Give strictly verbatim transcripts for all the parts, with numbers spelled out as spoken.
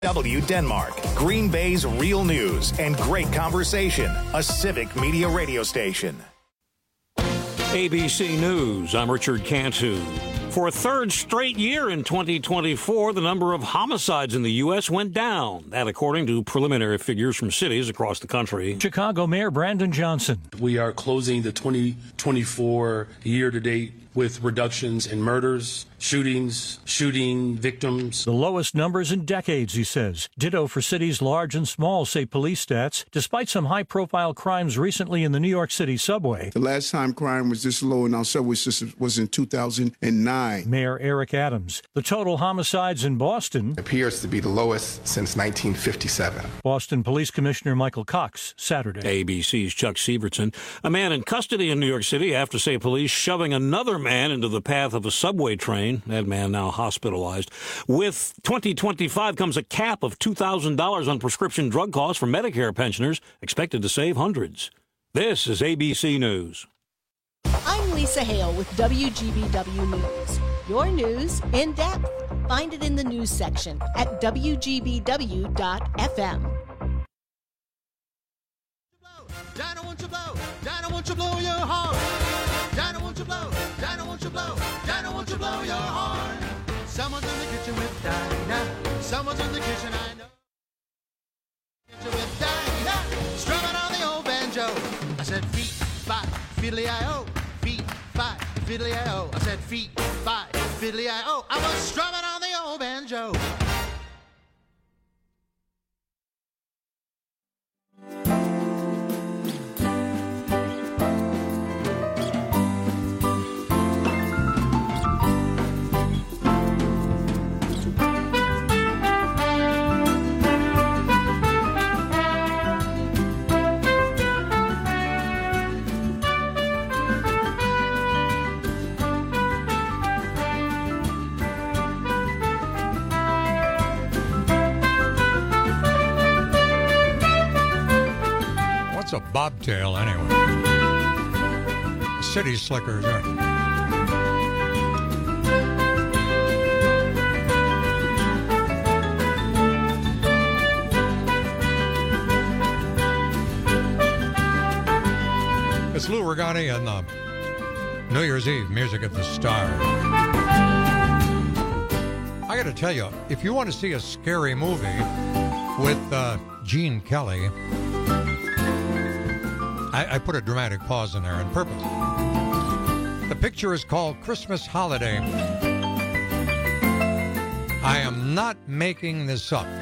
W Denmark, Green Bay's real news and great conversation, a civic media radio station. A B C News, I'm Richard Cantu. For a third straight year in twenty twenty-four, the number of homicides in the U S went down. That according to preliminary figures from cities across the country. Chicago Mayor Brandon Johnson. We are closing the twenty twenty-four year-to-date with reductions in murders, shootings, shooting victims. The lowest numbers in decades, he says. Ditto for cities large and small, say police stats, despite some high-profile crimes recently in the New York City subway. The last time crime was this low in our subway system was in two thousand nine. Mayor Eric Adams. The total homicides in Boston appears to be the lowest since nineteen fifty-seven. Boston Police Commissioner Michael Cox, Saturday. A B C's Chuck Severson. A man in custody in New York City after, say, police shoving another man into the path of a subway train. That man now hospitalized. With twenty twenty-five comes a cap of two thousand dollars on prescription drug costs for Medicare pensioners, expected to save hundreds. This is A B C News. I'm Lisa Hale with W G B W News. Your news in depth. Find it in the news section at W G B W dot F M. Dinah, won't you blow? Dinah, won't you blow your horn? Dinah, won't you blow? Dinah, won't you blow? Dinah, won't you blow your horn? Someone's in the kitchen with Dinah. Someone's in the kitchen, I know. Kitchen with Dinah, strumming on the old banjo. I said feet, five, fiddly-I-O. Feet, five, fiddly-I-O. I said feet, five, fiddly-I-O. I was strumming on the old banjo. A bobtail, anyway. City slickers. Right? It's Lou Regani and the New Year's Eve music at the Stars. I got to tell you, if you want to see a scary movie with uh, Gene Kelly, I, I put a dramatic pause in there on purpose. The picture is called Christmas Holiday. I am not making this up.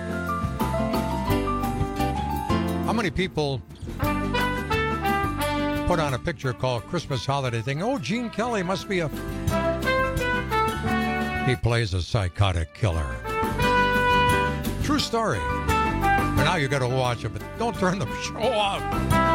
How many people put on a picture called Christmas Holiday thinking, oh, Gene Kelly must be a... He plays a psychotic killer. True story. And now you got to watch it, but don't turn the show off.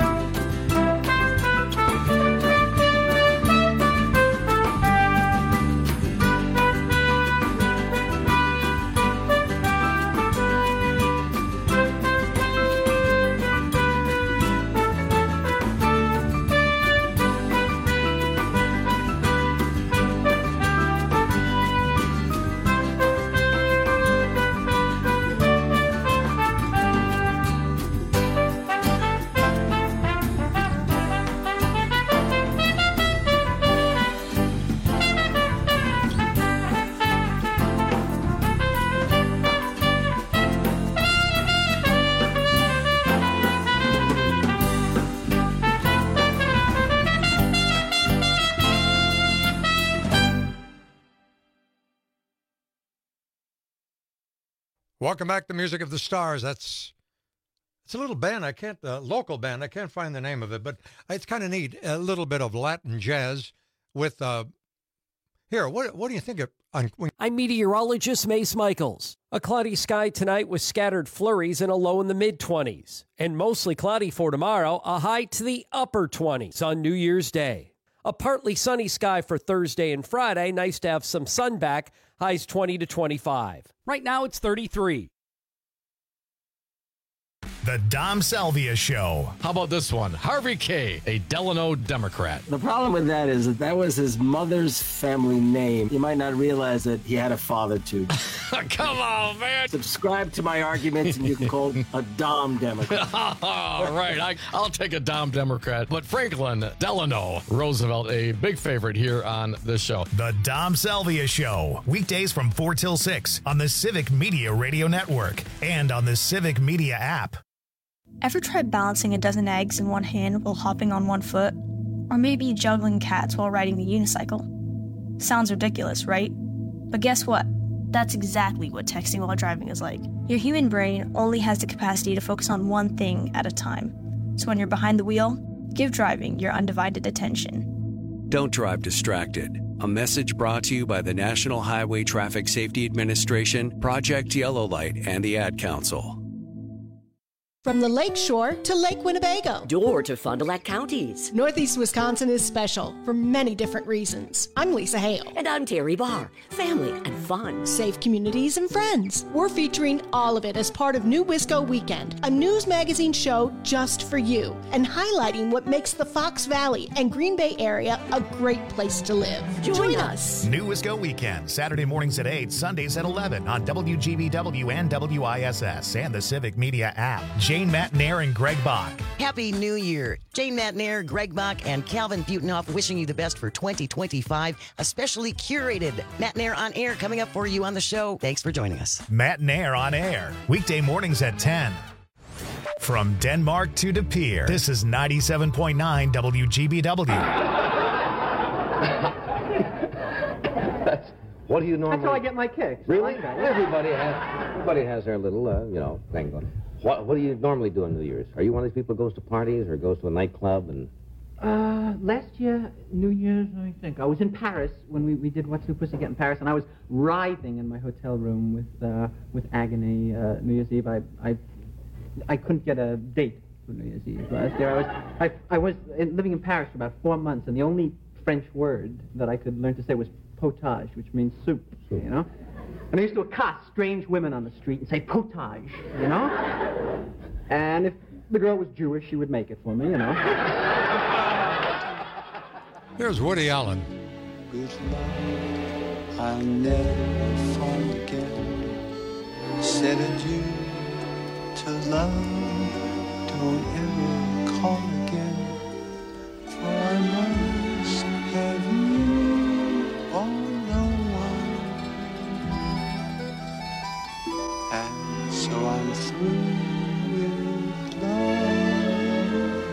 Welcome back to Music of the Stars. That's it's a little band. I can't uh, local band. I can't find the name of it, but it's kind of neat. A little bit of Latin jazz with uh, here. What what do you think of? On, when- I'm meteorologist Mace Michaels. A cloudy sky tonight with scattered flurries and a low in the mid twenties, and mostly cloudy for tomorrow. A high to the upper twenties on New Year's Day. A partly sunny sky for Thursday and Friday. Nice to have some sun back. Highs twenty to twenty-five. Right now it's thirty-three. The Dom Salvia Show. How about this one? Harvey Kaye, a Delano Democrat. The problem with that is that that was his mother's family name. You might not realize that he had a father, too. Come on, man. Subscribe to my arguments and you can call a Dom Democrat. All right, I, I'll take a Dom Democrat. But Franklin Delano Roosevelt, a big favorite here on this show. The Dom Salvia Show. Weekdays from four till six on the Civic Media Radio Network and on the Civic Media app. Ever tried balancing a dozen eggs in one hand while hopping on one foot? Or maybe juggling cats while riding the unicycle? Sounds ridiculous, right? But guess what? That's exactly what texting while driving is like. Your human brain only has the capacity to focus on one thing at a time. So when you're behind the wheel, give driving your undivided attention. Don't drive distracted. A message brought to you by the National Highway Traffic Safety Administration, Project Yellow Light, and the Ad Council. From the Lake Shore to Lake Winnebago. Door to Fond du Lac counties. Northeast Wisconsin is special for many different reasons. I'm Lisa Hale. And I'm Terry Barr. Family and fun. Safe communities and friends. We're featuring all of it as part of New Wisco Weekend, a news magazine show just for you, and highlighting what makes the Fox Valley and Green Bay area a great place to live. Join, Join us. us. New Wisco Weekend, Saturday mornings at eight, Sundays at eleven on W G B W and W I S S and the Civic Media app. Jane Matnair and Greg Bach. Happy New Year. Jane Matnair, Greg Bach, and Calvin Butenhoff wishing you the best for twenty twenty-five. A specially curated Matnair on Air coming up for you on the show. Thanks for joining us. Matnair on Air, weekday mornings at ten. From Denmark to De Pere, this is ninety-seven point nine W G B W. What do you normally... That's how I get my kicks. Really? I like that. Everybody has, everybody has their little, uh, you know, thing going. What, what do you normally do on New Year's? Are you one of these people who goes to parties or goes to a nightclub and... Uh, last year, New Year's, let me think. I was in Paris when we, we did What's New Pussycat in Paris, and I was writhing in my hotel room with uh, with agony. Uh, New Year's Eve, I, I I couldn't get a date for New Year's Eve last year. I was I, I was living in Paris for about four months, and the only French word that I could learn to say was potage, which means soup, soup. You know? And I used to accost strange women on the street and say, potage, you know? And if the girl was Jewish, she would make it for me, you know? Here's Woody Allen. With love, I'll never fall again. Said adieu to love, don't ever call again. For I must have you or no one. And so I'm through with love.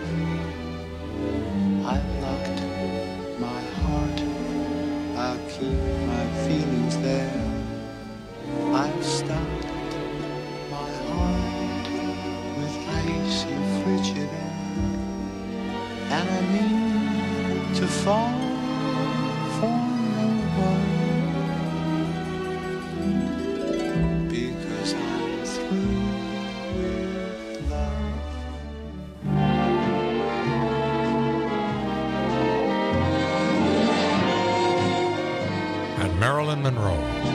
I've locked my heart, I'll keep my feelings there. I've stopped my heart with icy frigid air. And I mean to fall for no one, because I'm through with love. And Marilyn Monroe.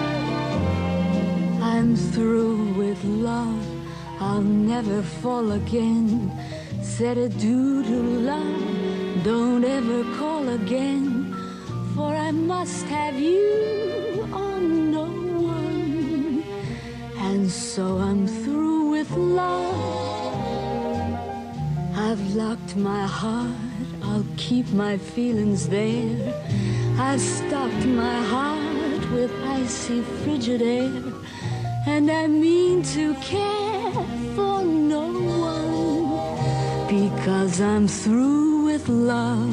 I'm through with love, I'll never fall again. Said adieu to love, don't ever call again. For I must have you or no one. And so I'm through with love. I've locked my heart, I'll keep my feelings there. I've stopped my heart with icy frigid air. And I mean to care for no one, because I'm through with love.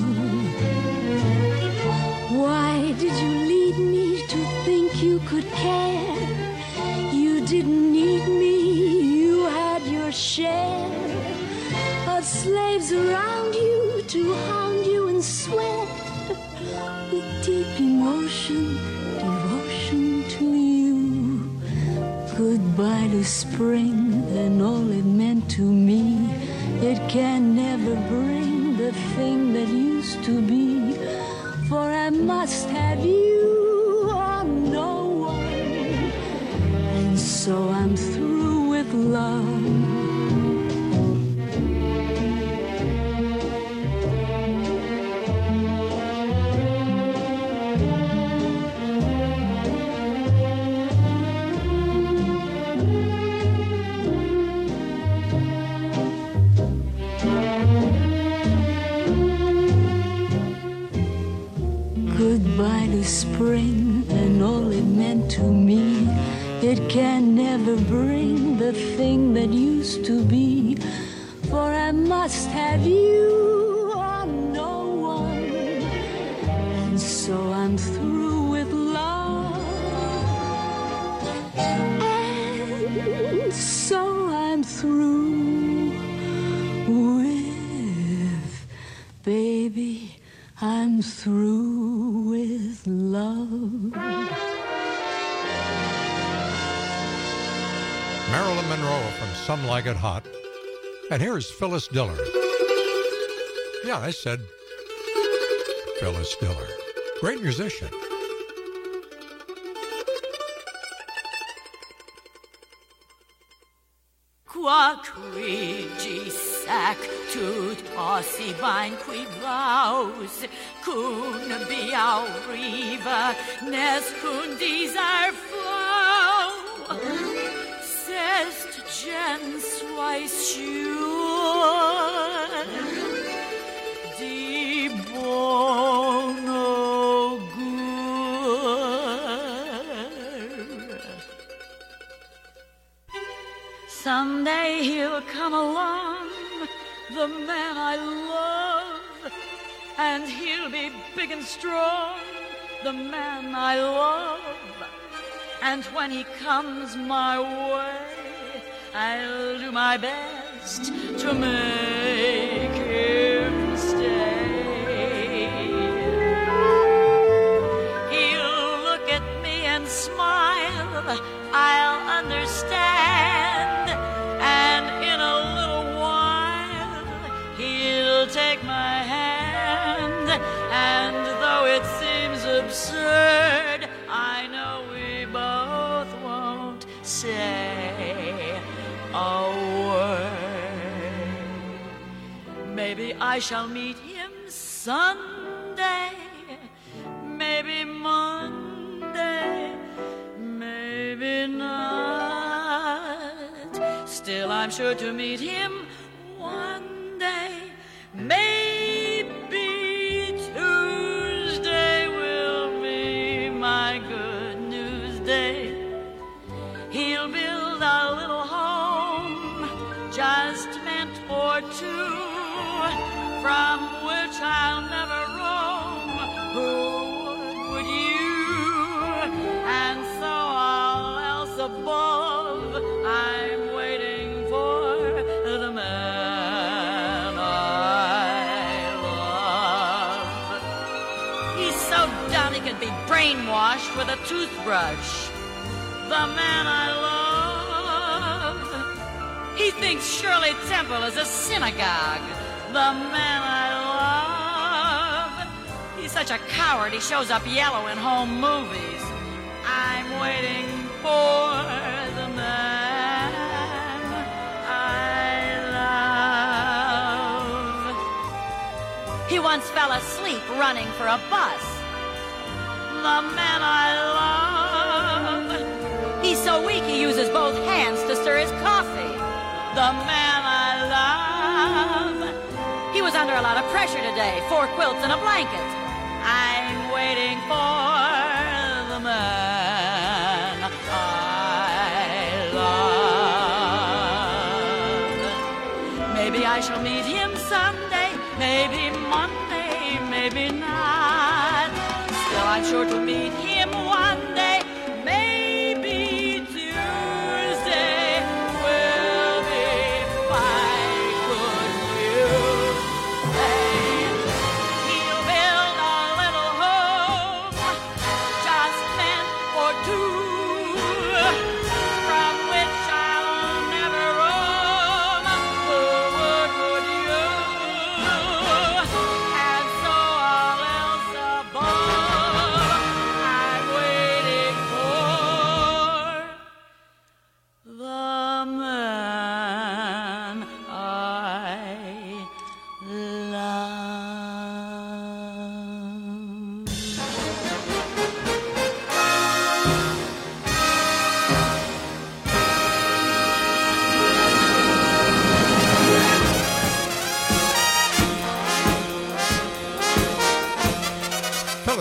Why did you lead me to think you could care? You didn't need me, you had your share of slaves around you to hound you and sweat with deep emotion, devotion to you. Goodbye to spring and all it meant to me. It can never bring the thing that used to be. For I must have you or no one. And so I'm through with love. is spring, and all it meant to me, it can never bring the thing that used to be. For I must have you or no one, and so I'm through with love, and so I'm through with, baby, I'm through with love. Marilyn Monroe from Some Like It Hot. And here's Phyllis Diller. Yeah, I said Phyllis Diller. Great musician. Qua crigi sac tut ossi bain qui vaus, cun biau riva, nes cun desire flow. Sest gens weiss sure, di bono gur. Someday he'll come along, the man I love, and he'll be big and strong, the man I love. And when he comes my way, I'll do my best to make him stay. He'll look at me and smile, I'll understand, and in a little while he'll take my hand. And though it seems absurd, I know we both won't say a word. Maybe I shall meet him Sunday, maybe Monday, maybe not. Still I'm sure to meet him one day. Maybe Tuesday will be my good news day. He'll build a little home just meant for two, from which I'll never roam. Who would you? And so all else above, I'm waiting for the man I love. He's so dumb he could be brainwashed with a toothbrush. The man I love, he thinks Shirley Temple is a synagogue. The man I love, he's such a coward he shows up yellow in home movies. I'm waiting for the man I love. He once fell asleep running for a bus. The man I love, he's so weak he uses both hands to stir his coffee. The man I love, he was under a lot of pressure today, four quilts and a blanket. I'm waiting for the man I love. Maybe I shall meet him Sunday, maybe Monday, maybe not. Still I'm sure to meet him one day. Maybe Tuesday will be my good news day. He'll build a little home just meant for two, from which I'll never roam. Who would, would you? And so all else above, I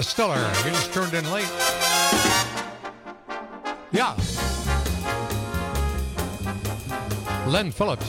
Phyllis Stiller. You just turned in late. Yeah. Len Phillips.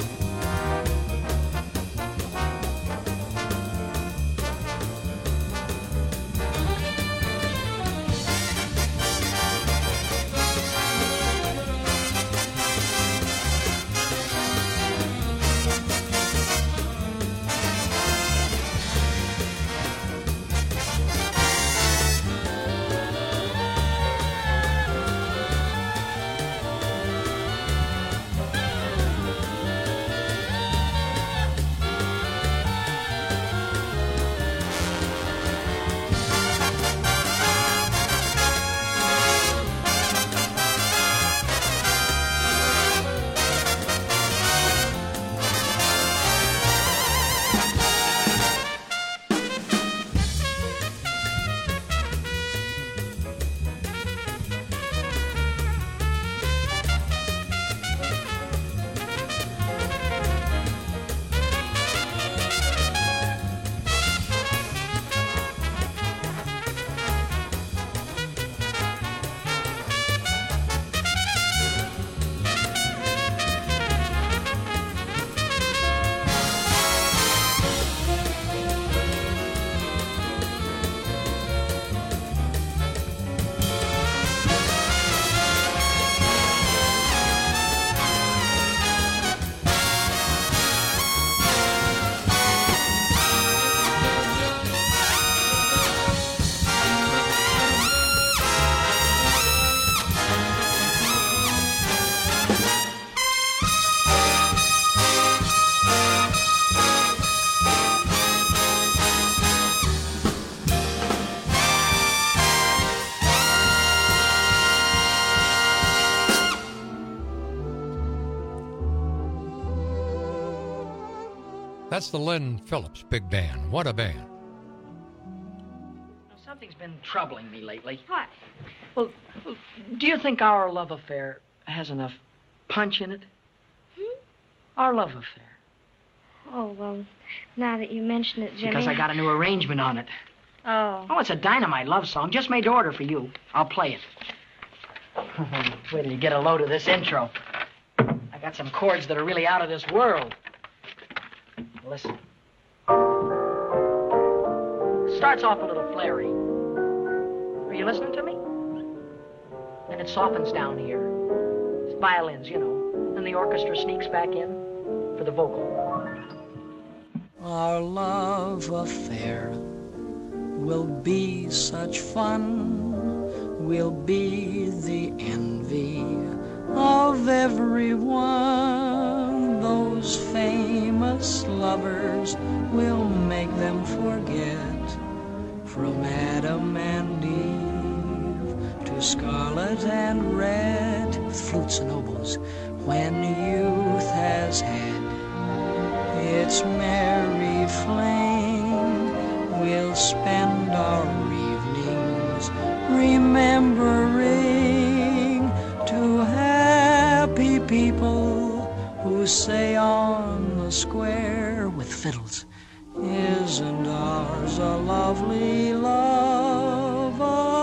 That's the Len Phillips Big Band. What a band. Something's been troubling me lately. What? Well, do you think our love affair has enough punch in it? Hmm? Our love affair. Oh, well, now that you mention it, Jimmy... Because I got a new arrangement on it. Oh. Oh, it's a dynamite love song. Just made to order for you. I'll play it. Wait till you get a load of this intro. I got some chords that are really out of this world. Listen. Starts off a little flary. Are you listening to me? And it softens down here. It's violins, you know. And the orchestra sneaks back in for the vocal. Our love affair will be such fun. We'll be the envy of everyone. Those famous lovers will make them forget. From Adam and Eve to scarlet and red, flutes and oboes, when youth has had its merry flame, we'll spend our evenings remembering two happy people who say on the square with fiddles, isn't ours a lovely love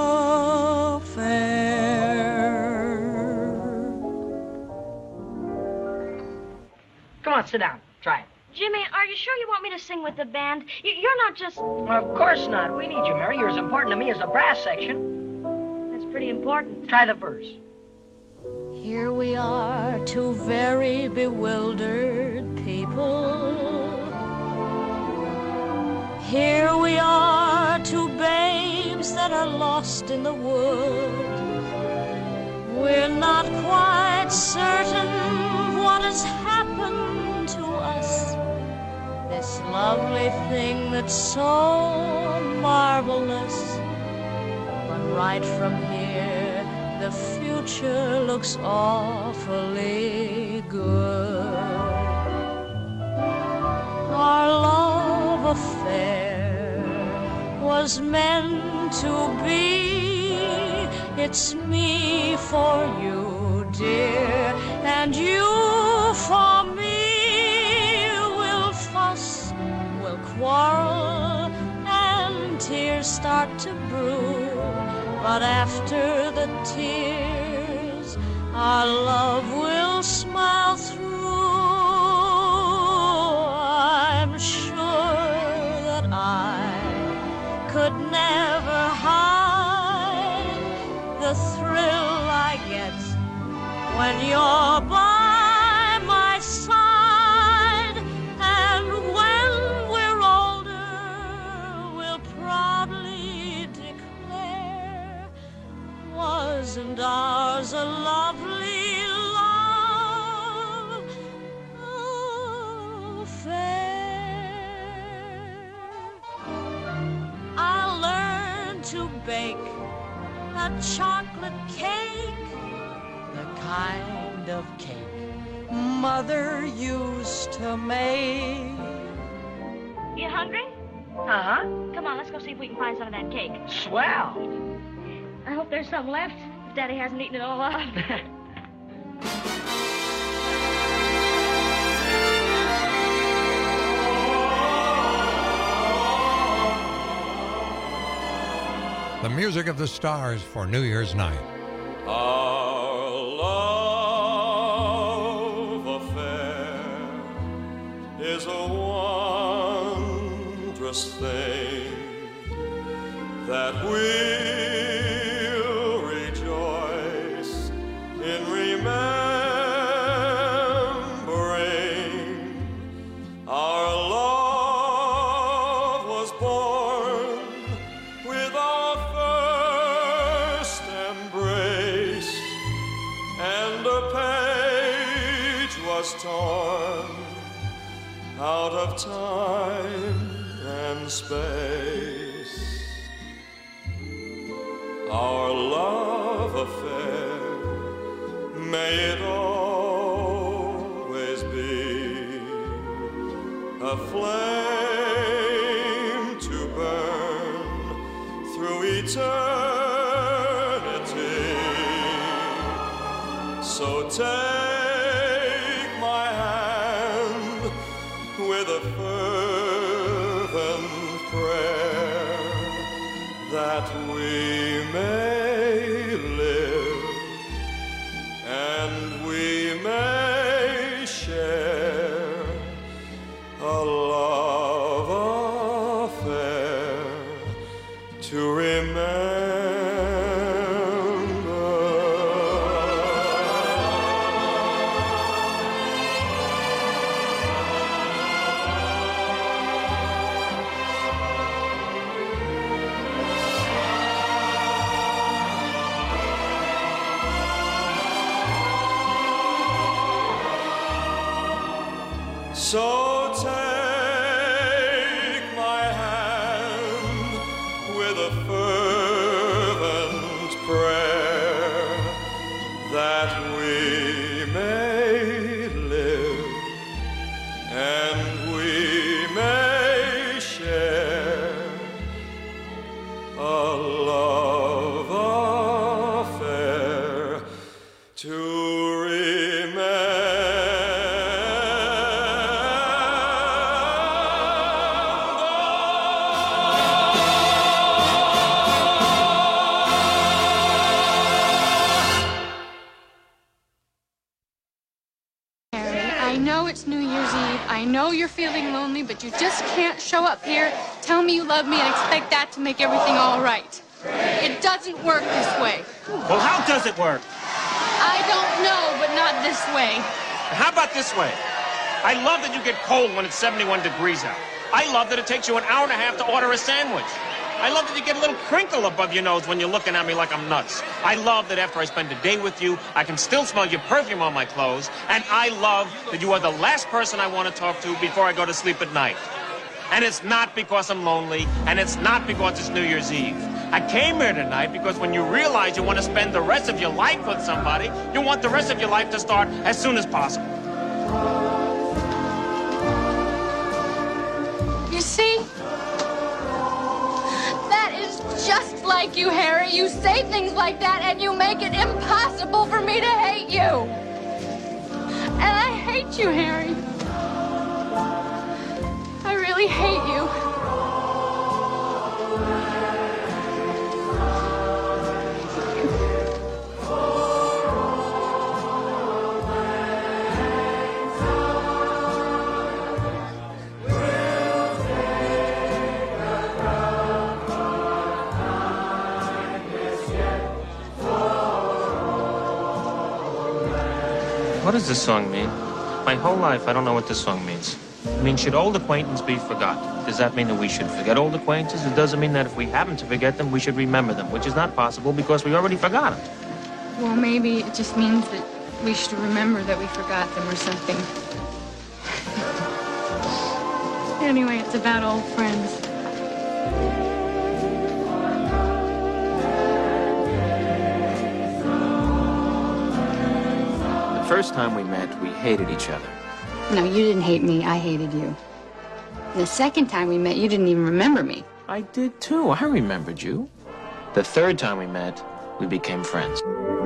affair? Come on, sit down. Try it. Jimmy, are you sure you want me to sing with the band? You- You're not just... Well, of course not. We need you, Mary. You're as important to me as the brass section. That's pretty important. Try the verse. Here we are, two very bewildered people. Here we are, two babes that are lost in the wood. We're not quite certain what has happened to us. This lovely thing that's so marvelous. But right from here, the future looks awfully good. Our love affair was meant to be. It's me for you, dear, and you for me. We'll fuss, we'll quarrel, and tears start to But after the tears, our love will smile through. I'm sure that I could never hide the thrill I get when you're by my side. And when we're older, we'll proudly declare, wasn't ours a lovely love affair? I'll learn to bake a chocolate cake, the kind of cake Mother used to make. You hungry? Uh-huh. Come on, let's go see if we can find some of that cake. Swell. I hope there's some left, if Daddy hasn't eaten it all up. The music of the stars for New Year's night. Our love affair is a wondrous thing that we'll rejoice in remembering. Our love was born with our first embrace, and a page was torn out of time and space. Our love affair, may it always be a flame to burn through eternity. So take my hand with a fervent prayer that we may live and we may share a love affair to remember. So take my hand with a fervent prayer that we may live and we may share a love affair to I know it's New Year's Eve. I know you're feeling lonely, but you just can't show up here, tell me you love me, and expect that to make everything all right. It doesn't work this way. Well, how does it work? I don't know, but not this way. How about this way? I love that you get cold when it's seventy-one degrees out. I love that it takes you an hour and a half to order a sandwich. I love that you get a little crinkle above your nose when you're looking at me like I'm nuts. I love that after I spend a day with you, I can still smell your perfume on my clothes. And I love that you are the last person I want to talk to before I go to sleep at night. And it's not because I'm lonely, and it's not because it's New Year's Eve. I came here tonight because when you realize you want to spend the rest of your life with somebody, you want the rest of your life to start as soon as possible. You see? That is just like you, Harry. You say things like that and you make it impossible for me to hate you. And I hate you, Harry. I really hate you. What does this song mean? My whole life, I don't know what this song means. I mean, should old acquaintance be forgot? Does that mean that we should forget old acquaintances? It doesn't mean that if we happen to forget them, we should remember them, which is not possible because we already forgot them. Well, maybe it just means that we should remember that we forgot them or something. Anyway, it's about old friends. The first time we met, we hated each other. No, you didn't hate me. I hated you. The second time we met, you didn't even remember me. I did too. I remembered you. The third time we met, we became friends.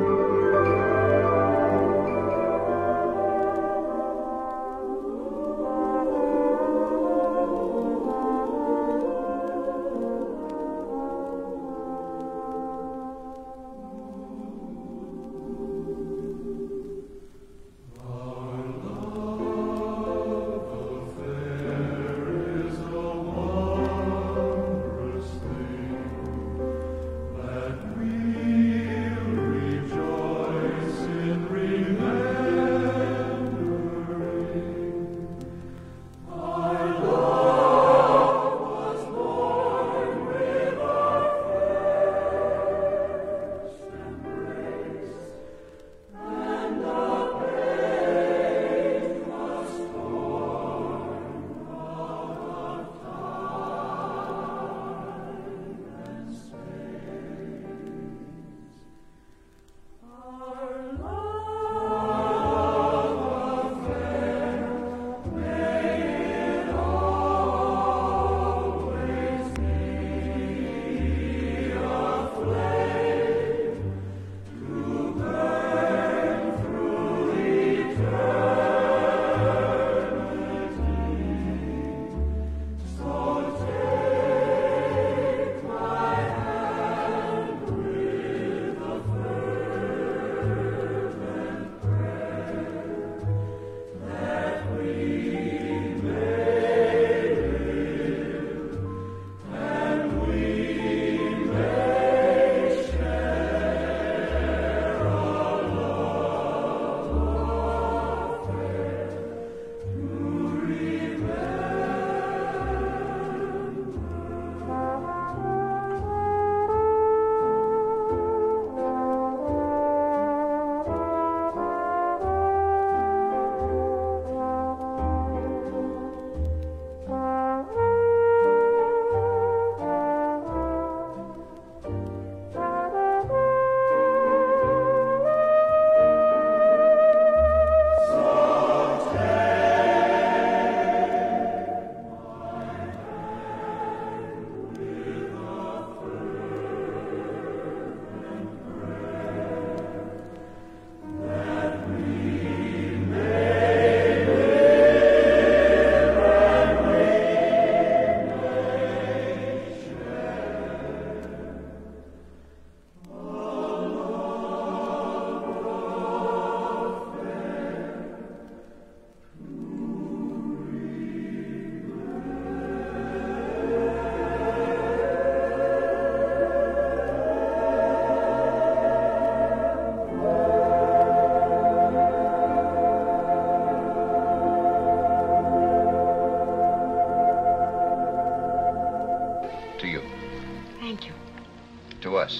To us.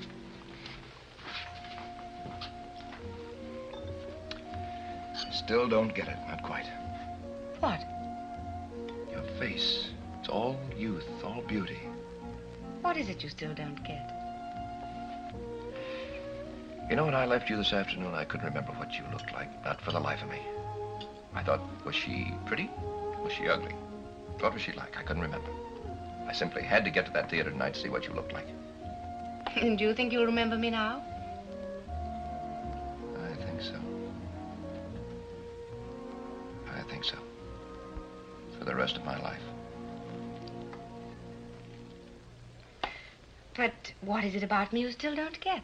Still don't get it, not quite. What? Your face. It's all youth, all beauty. What is it you still don't get? You know, when I left you this afternoon, I couldn't remember what you looked like, not for the life of me. I thought, was she pretty? Was she ugly? What was she like? I couldn't remember. I simply had to get to that theater tonight to see what you looked like. And do you think you'll remember me now? I think so. I think so. For the rest of my life. But what is it about me you still don't get?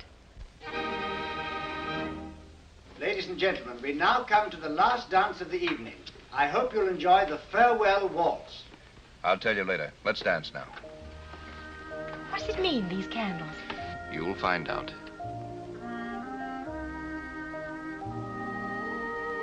Ladies and gentlemen, we now come to the last dance of the evening. I hope you'll enjoy the farewell waltz. I'll tell you later. Let's dance now. What does it mean, these candles? You'll find out.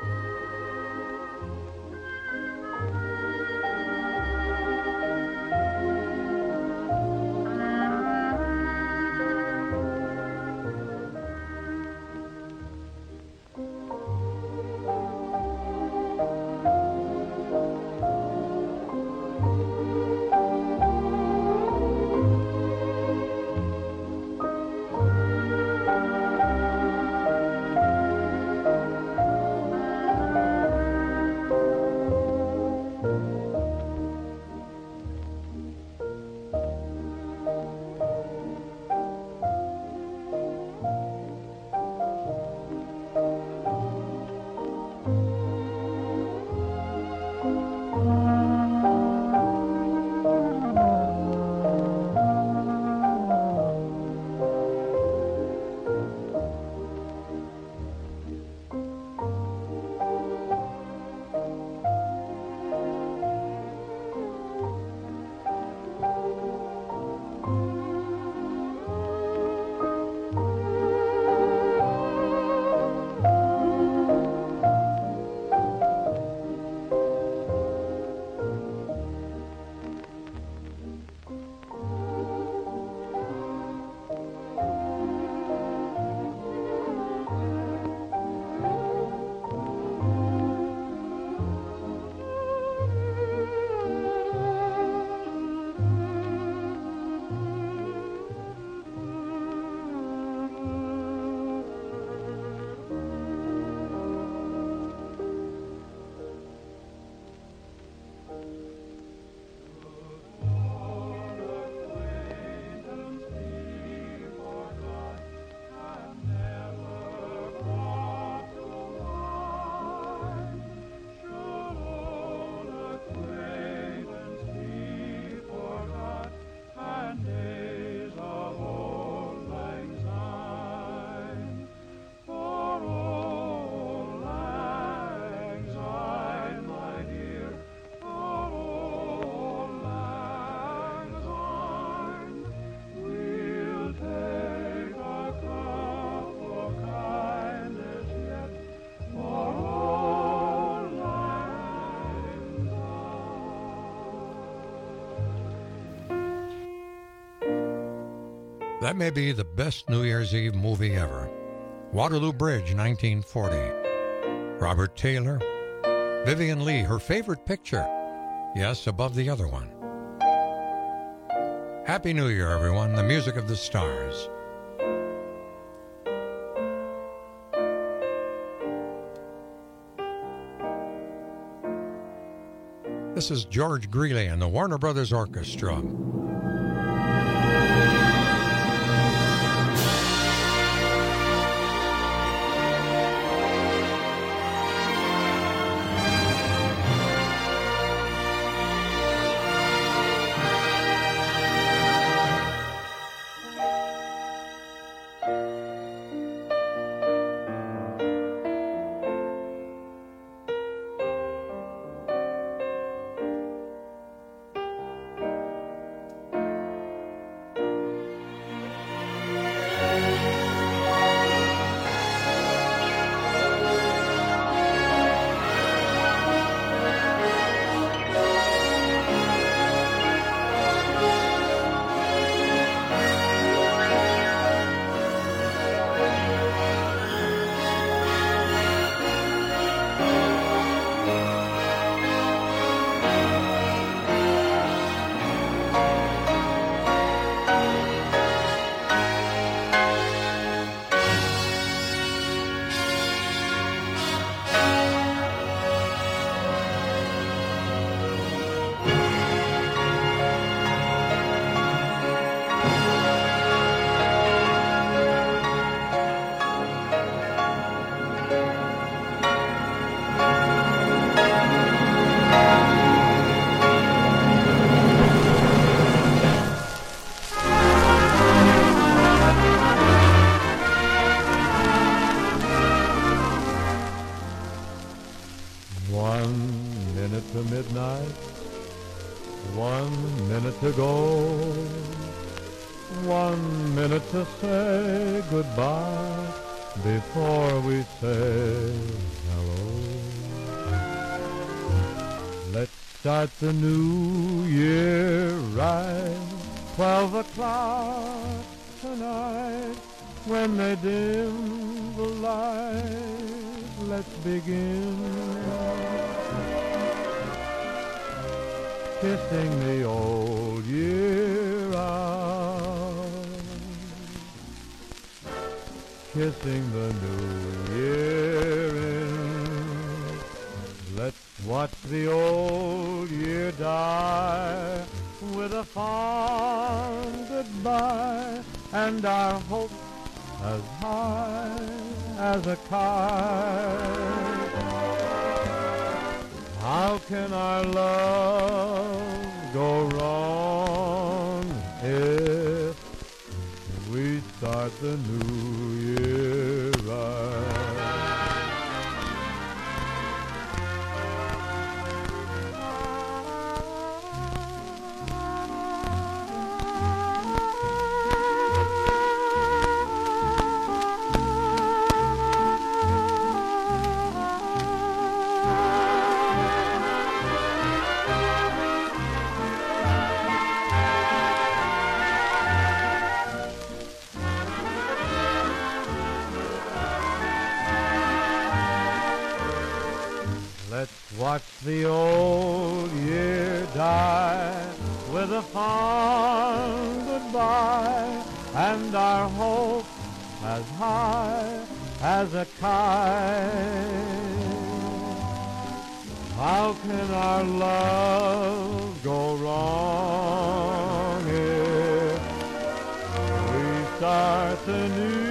That may be the best New Year's Eve movie ever. Waterloo Bridge, nineteen forty. Robert Taylor. Vivian Lee, her favorite picture. Yes, above the other one. Happy New Year, everyone. The music of the stars. This is George Greeley and the Warner Brothers Orchestra. To go, one minute to say goodbye before we say hello. Let's start the new year right, twelve o'clock tonight, when they dim the light, let's begin. Kissing the old year out, kissing the new year in. Let's watch the old year die with a fond goodbye, and our hope as high as a kite. How can our love go wrong if we start the new year right? Let's watch the old year die with a fond goodbye, and our hope as high as a kite. How can our love go wrong if we start the new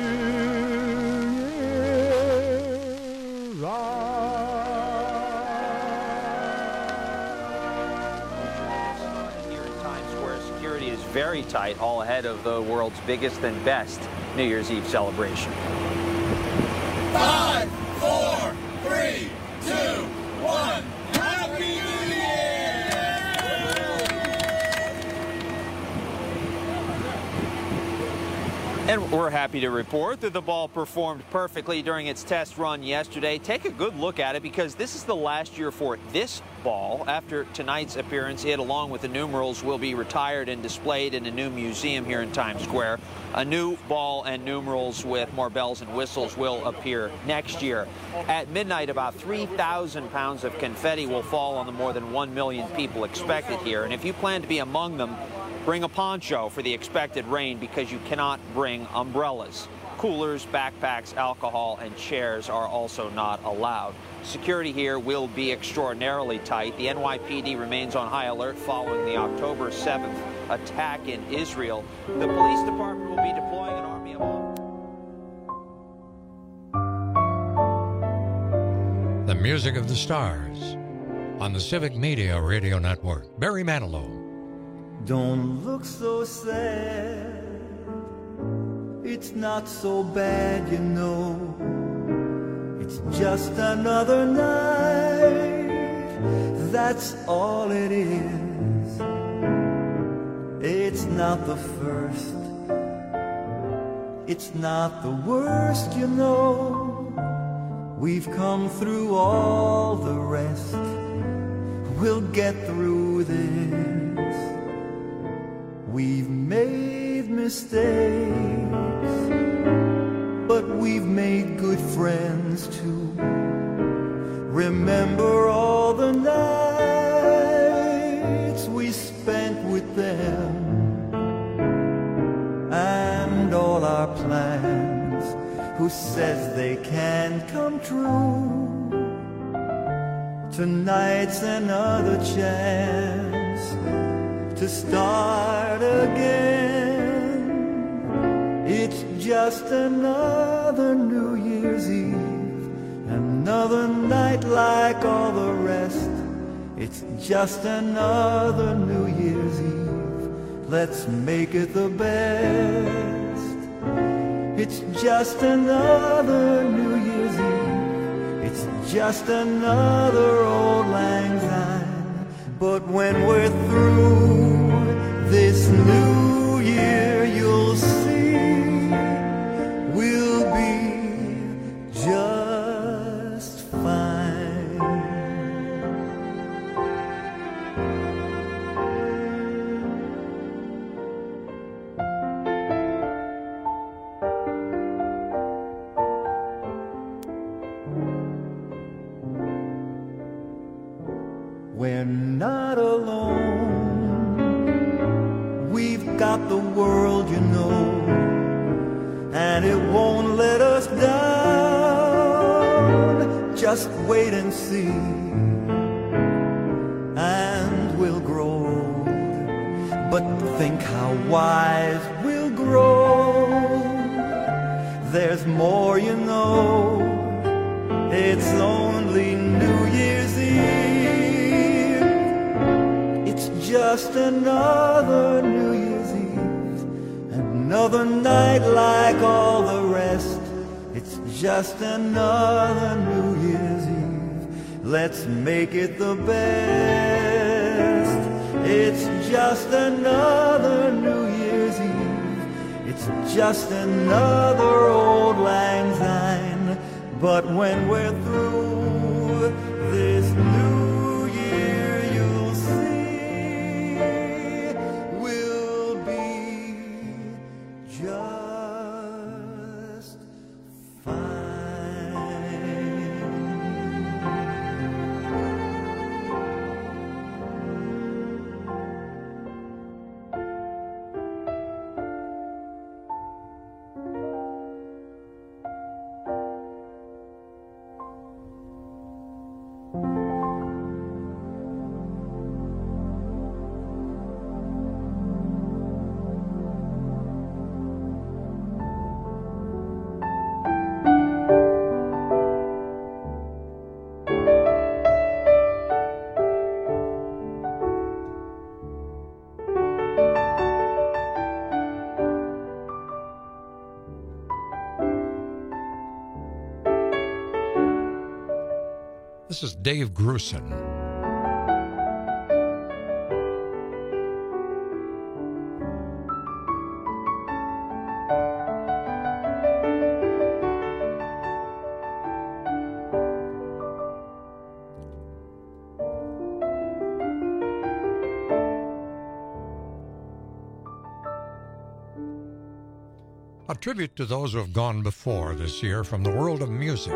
very tight, all ahead of the world's biggest and best New Year's Eve celebration. Five, four, three, two, one. Happy New Year! And we're happy to report that the ball performed perfectly during its test run yesterday. Take a good look at it because this is the last year for this ball. After tonight's appearance, it, along with the numerals, will be retired and displayed in a new museum here in Times Square. A new ball and numerals with more bells and whistles will appear next year. At midnight, about three thousand pounds of confetti will fall on the more than one million people expected here. And if you plan to be among them, bring a poncho for the expected rain because you cannot bring umbrellas. Coolers, backpacks, alcohol, and chairs are also not allowed. Security here will be extraordinarily tight. The N Y P D remains on high alert following the October seventh attack in Israel. The police department will be deploying an army of officers. The Music of the Stars on the Civic Media Radio Network. Barry Manilow. Don't look so sad. It's not so bad, you know. It's just another night. That's all it is. It's not the first. It's not the worst, you know. We've come through all the rest. We'll get through this. We've made mistakes, but we've made good friends too. Remember all the nights we spent with them, and all our plans. Who says they can't come true? Tonight's another chance to start again. It's just another New Year's Eve, another night like all the rest. It's just another New Year's Eve. Let's make it the best. It's just another New Year's Eve. It's just another Auld Lang Syne. But when we're through this new year, you'll see we'll be just fine. We're not alone. We've got the world, you know, and it won't let us down. Just wait and see, and we'll grow old. But think how wise we'll grow. There's more, you know. It's only New Year's Eve. It's just another New Year's Eve, another night like all the rest. It's just another New Year's Eve. Let's make it the best. It's just another New Year's Eve. It's just another Auld Lang Syne. But when we're through this new year, you'll see we'll be just This is Dave Grusin. A tribute to those who have gone before this year from the world of music.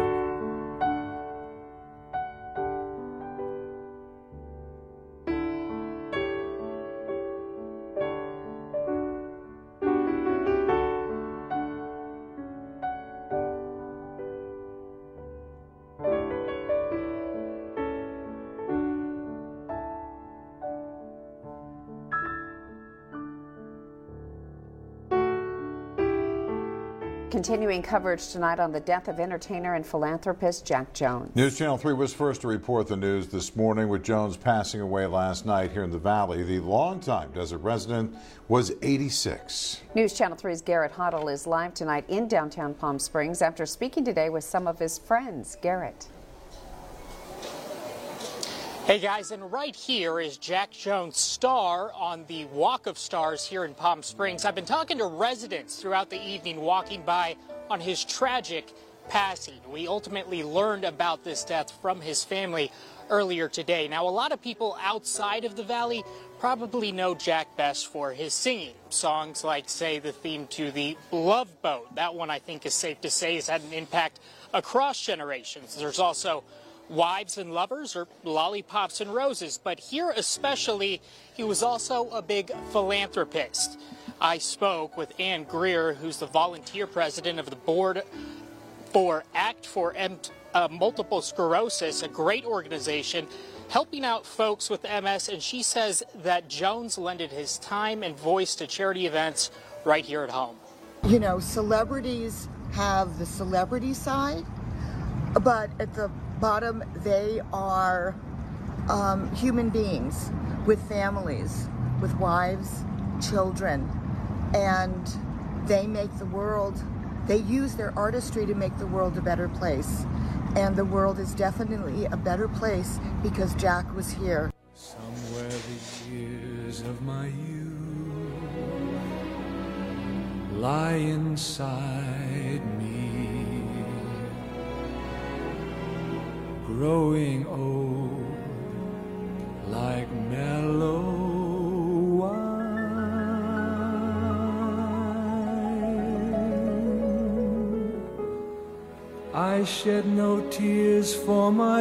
Continuing coverage tonight on the death of entertainer and philanthropist Jack Jones. News Channel three was first to report the news this morning, with Jones passing away last night here in the Valley. The longtime desert resident was eighty-six. News Channel three's Garrett Hoddle is live tonight in downtown Palm Springs after speaking today with some of his friends. Garrett. Hey guys, and right here is Jack Jones' star on the Walk of Stars here in Palm Springs. I've been talking to residents throughout the evening, walking by on his tragic passing. We ultimately learned about this death from his family earlier today. Now, a lot of people outside of the Valley probably know Jack best for his singing. Songs like, say, the theme to the Love Boat. That one, I think, is safe to say, has had an impact across generations. There's also Wives and Lovers, or Lollipops and Roses. But here especially, he was also a big philanthropist. I spoke with Ann Greer, who's the volunteer president of the board for Act for M- uh, Multiple Sclerosis, a great organization helping out folks with M S, and she says that Jones lended his time and voice to charity events right here at home. You know, celebrities have the celebrity side, but at the bottom, they are um, human beings with families, with wives, children, and they make the world, they use their artistry to make the world a better place. And the world is definitely a better place because Jack was here. Somewhere the years of my youth lie inside me, growing old like mellow wine. I shed no tears for my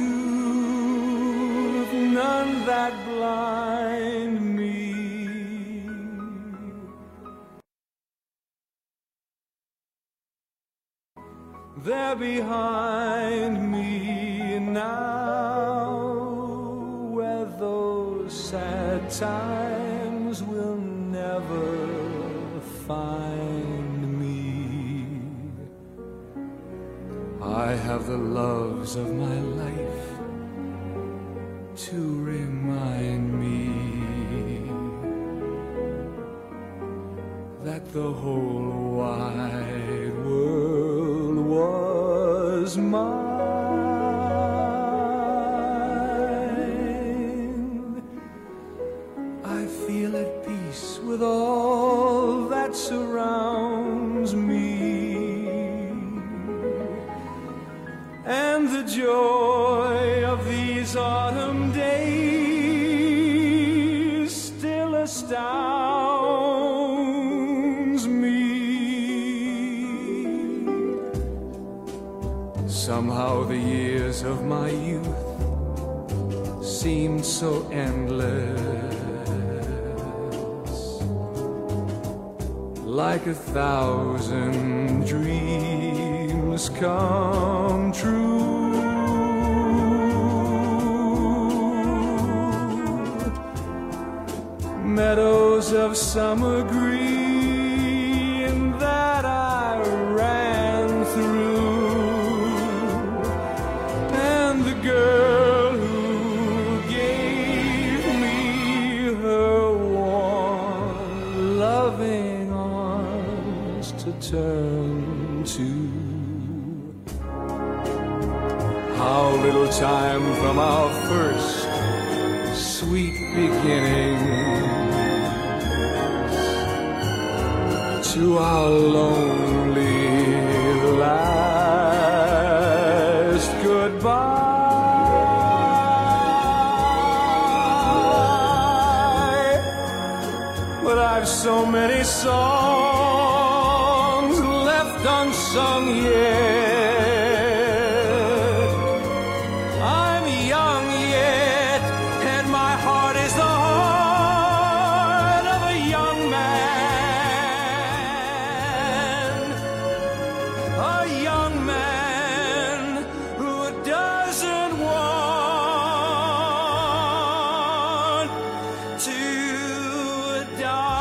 youth, none that blind me. They're behind me now, where those sad times will never find me. I have the loves of my life to remind me that the whole wide world was mine. I feel at peace with all that surrounds me, and the joy of these autumn days still astounds me. Somehow the years of my youth seemed so endless, like a thousand dreams come true. Meadows of summer green that I ran through, and the girl who gave me her warm, loving arms to turn to. How little time from our first sweet beginning to our lonely last goodbye. But I've so many songs sung yet. I'm young yet, and my heart is the heart of a young man. A young man who doesn't want to die.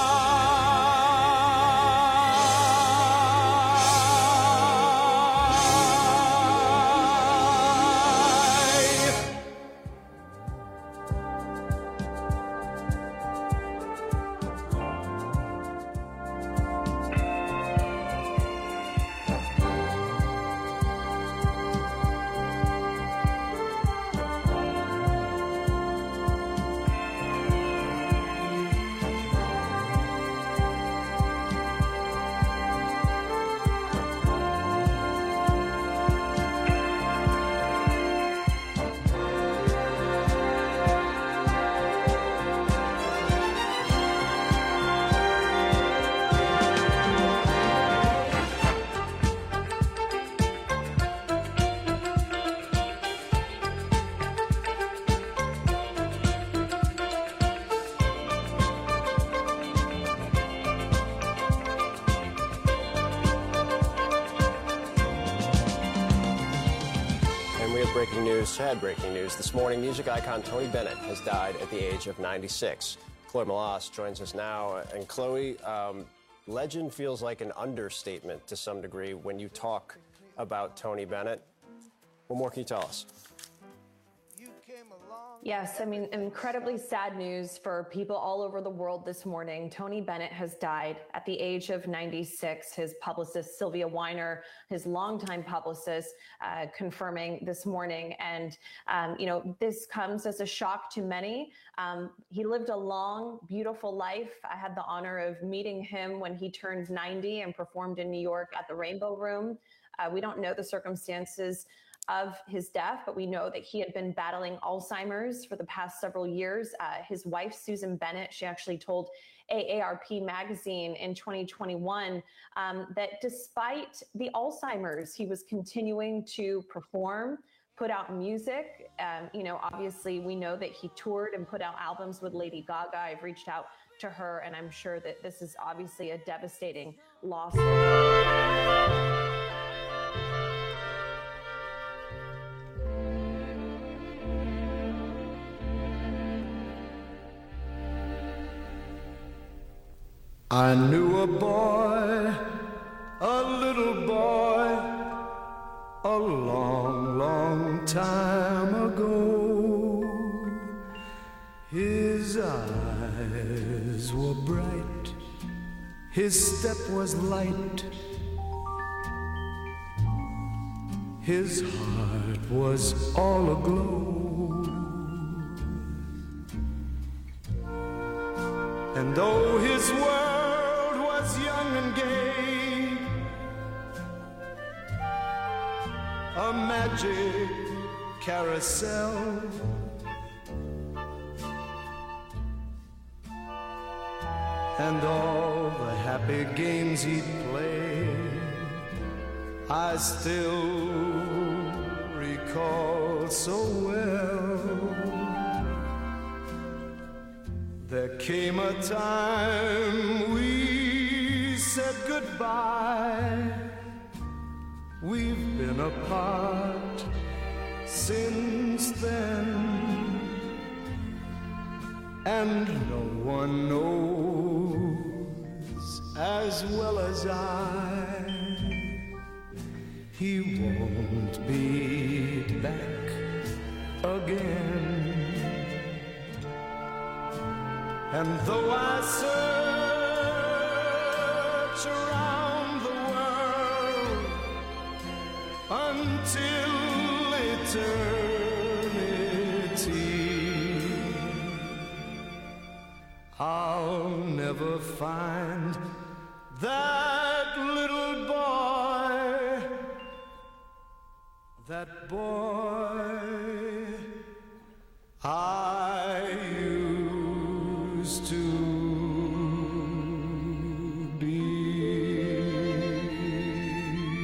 And we have breaking news, sad breaking news. This morning, music icon Tony Bennett has died at the age of ninety-six. Chloe Melas joins us now. And Chloe, um, legend feels like an understatement to some degree when you talk about Tony Bennett. What more can you tell us? Yes, I mean, incredibly sad news for people all over the world this morning. Tony Bennett has died at the age of ninety-six. His publicist, Sylvia Weiner, his longtime publicist, uh, confirming this morning. And, um, you know, this comes as a shock to many. Um, he lived a long, beautiful life. I had the honor of meeting him when he turned ninety and performed in New York at the Rainbow Room. Uh, we don't know the circumstances of his death, but we know that he had been battling Alzheimer's for the past several years. Uh, his wife, Susan Bennett, she actually told A A R P magazine in twenty twenty-one um, that despite the Alzheimer's, he was continuing to perform, put out music. Um, you know, obviously we know that he toured and put out albums with Lady Gaga. I've reached out to her, and I'm sure that this is obviously a devastating loss. I knew a boy, a little boy, a long, long time ago. His eyes were bright, his step was light, his heart was all aglow. And though his world was young and gay, a magic carousel, and all the happy games he'd play, I still recall so well. There came a time we said goodbye. We've been apart since then, and no one knows as well as I, he won't be back again. And though I search around the world until eternity, I'll never find that little boy, that boy I used to be.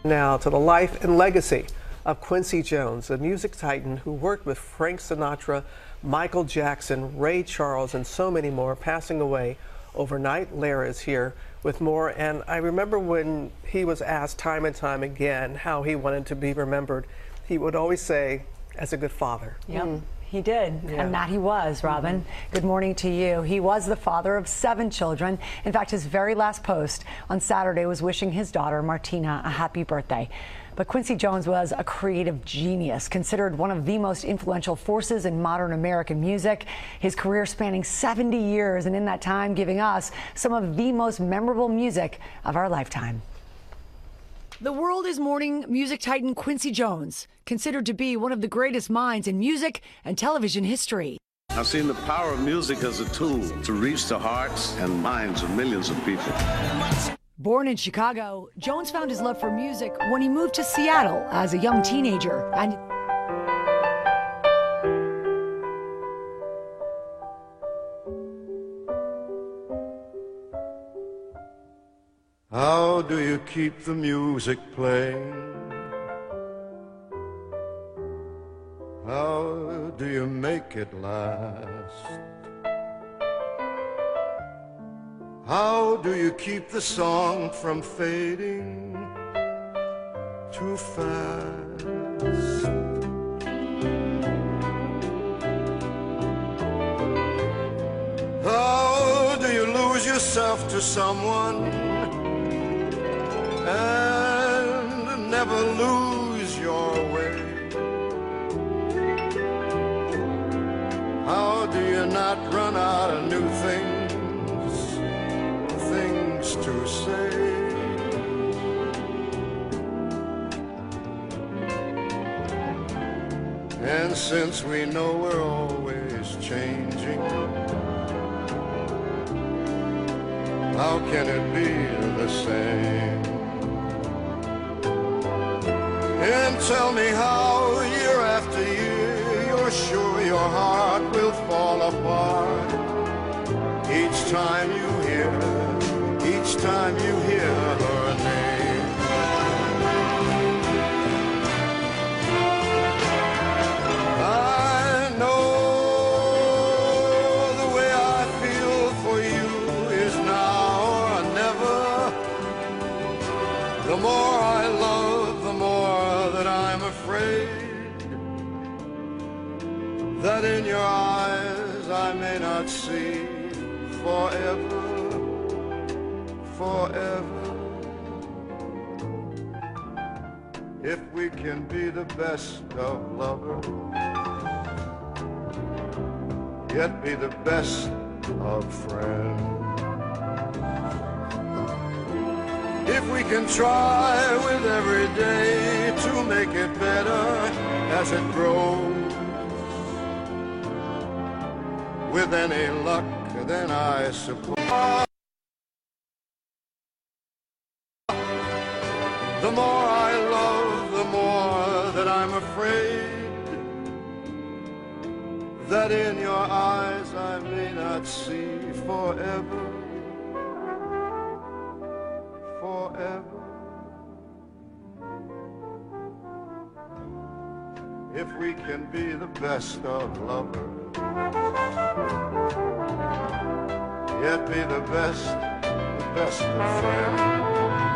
Now to the life and legacy of Quincy Jones, the music titan who worked with Frank Sinatra, Michael Jackson, Ray Charles, and so many more, passing away overnight. Lara is here with more. And I remember when he was asked time and time again how he wanted to be remembered, he would always say, as a good father. Yep. Mm. He did, Yeah. and that he was, Robin. Mm-hmm. Good morning to you. He was the father of seven children. In fact, his very last post on Saturday was wishing his daughter, Martina, a happy birthday. But Quincy Jones was a creative genius, considered one of the most influential forces in modern American music. His career spanning seventy years, and in that time giving us some of the most memorable music of our lifetime. The world is mourning music titan Quincy Jones, considered to be one of the greatest minds in music and television history. I've seen the power of music as a tool to reach the hearts and minds of millions of people. Born in Chicago, Jones found his love for music when he moved to Seattle as a young teenager. And how do you keep the music playing? How do you make it last? How do you keep the song from fading too fast? How do you lose yourself to someone and never lose your way? How do you not run out of new things, things to say? And since we know we're always changing, how can it be the same? And tell me how year after year you're sure your heart will fall apart each time you hear, each time you hear her name. I know the way I feel for you is now or never. The more I love, the more that I'm afraid that in your eyes I may not see forever, forever. If we can be the best of lovers, yet be the best of friends. If we can try with every day to make it better as it grows, with any luck, then I suppose the more I love, the more that I'm afraid that in your eyes I may not see forever, forever. If we can be the best of lovers, yet be the best, the best of friends.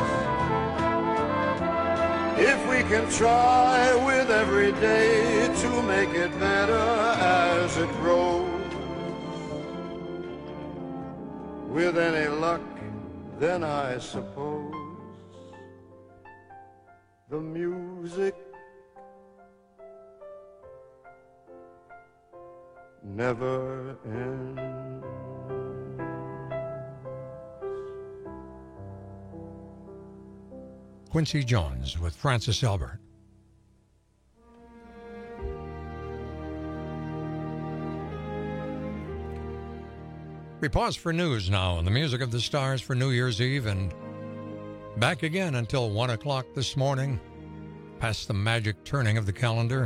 If we can try with every day to make it better as it grows, with any luck, then I suppose the music never ends. Quincy Jones with Francis Albert. We pause for news now on the Music of the Stars for New Year's Eve, and back again until one o'clock this morning, past the magic turning of the calendar,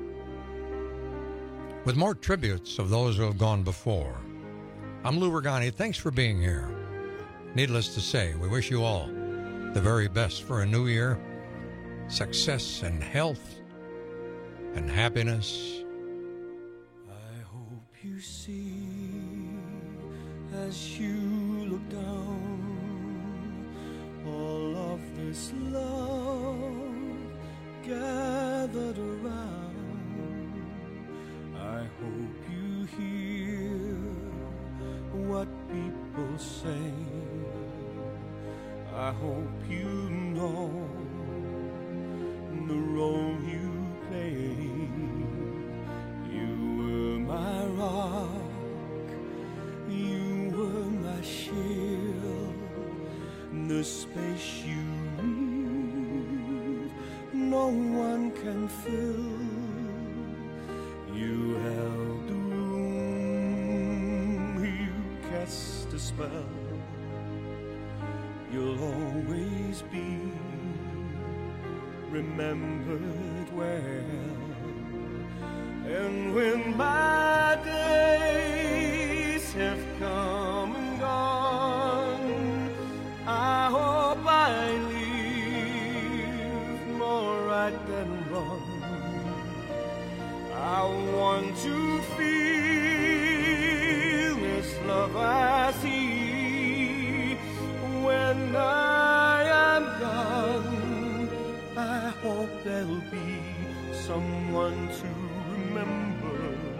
with more tributes of those who have gone before. I'm Lou Regani. Thanks for being here. Needless to say, we wish you all the very best for a new year. success and health and happiness. I hope you see as you look down all of this love gathered around. I hope you hear what people say. I hope you know the role you played. You were my rock, you were my shield, the space you leave, no one can fill. You held the room, you cast a spell. You'll always be remembered well. And when my days have come and gone, I hope I live more right than wrong. I want to feel this love I see. When I am gone, I hope there'll be someone to remember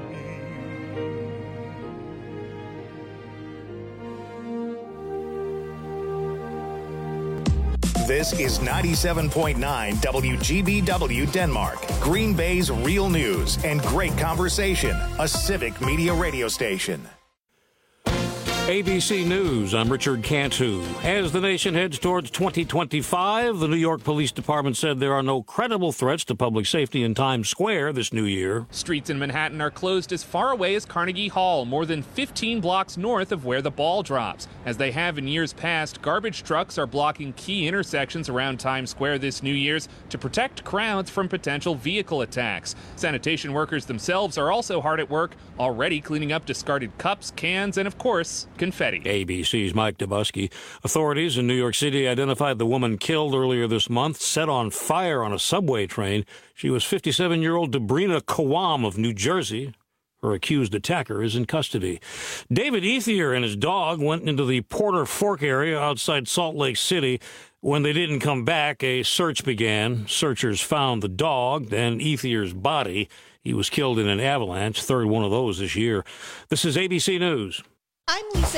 me. This is ninety-seven point nine W G B W Denmark, Green Bay's real news and great conversation, a civic media radio station. A B C News, I'm Richard Cantu. As the nation heads towards twenty twenty-five, the New York Police Department said there are no credible threats to public safety in Times Square this new year. Streets in Manhattan are closed as far away as Carnegie Hall, more than fifteen blocks north of where the ball drops. As they have in years past, garbage trucks are blocking key intersections around Times Square this New Year's to protect crowds from potential vehicle attacks. Sanitation workers themselves are also hard at work, already cleaning up discarded cups, cans, and of course, confetti. A B C's Mike Dubusky. Authorities in New York City identified the woman killed earlier this month, set on fire on a subway train. She was fifty-seven-year-old Debrina Kawam of New Jersey. Her accused attacker is in custody. David Ethier and his dog went into the Porter Fork area outside Salt Lake City. When they didn't come back, a search began. Searchers found the dog and Ethier's body. He was killed in an avalanche, third one of those this year. This is A B C News. I'm Lisa